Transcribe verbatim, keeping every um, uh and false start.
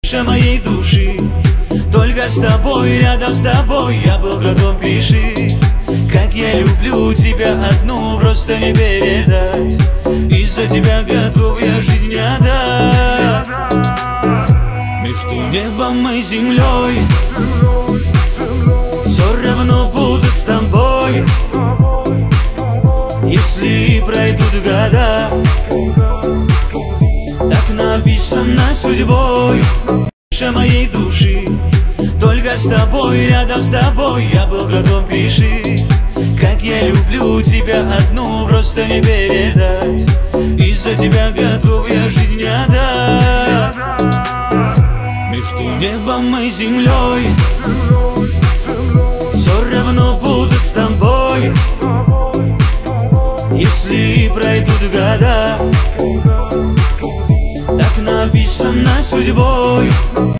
моей души. Только с тобой, рядом с тобой я был готов грешить. Как я люблю тебя одну, просто не передать. Из-за тебя готов я жизнь отдать. Между небом и землей все равно буду с тобой. Если пройдут года, так написано судьбой моей души. Только с тобой, рядом с тобой я был готов грешить. Как я люблю тебя одну, просто не передать. Из-за тебя готов я жизнь отдать. Между небом и землей все равно буду с тобой. Если пройдут года, так написано судьбой.